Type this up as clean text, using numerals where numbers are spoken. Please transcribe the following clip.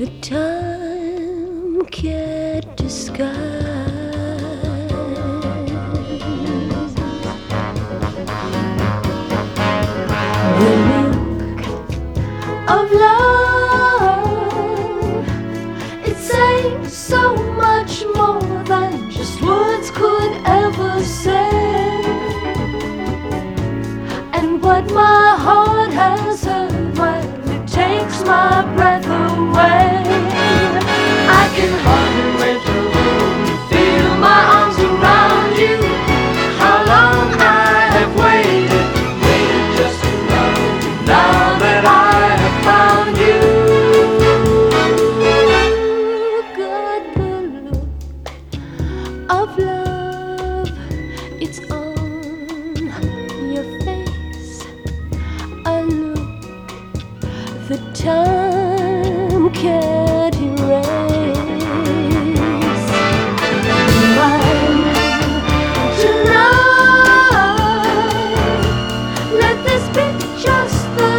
The time can't disguise the look of love. It saying so much more than just words could ever say. And what my heart has heard, well, it takes my breath away. I can hardly wait to feel my arms around you. How long I have waited, waited just to love you. Now that I have found you, got the look of love. It's on your face, a look the time can't erase. Mine tonight, let this be just the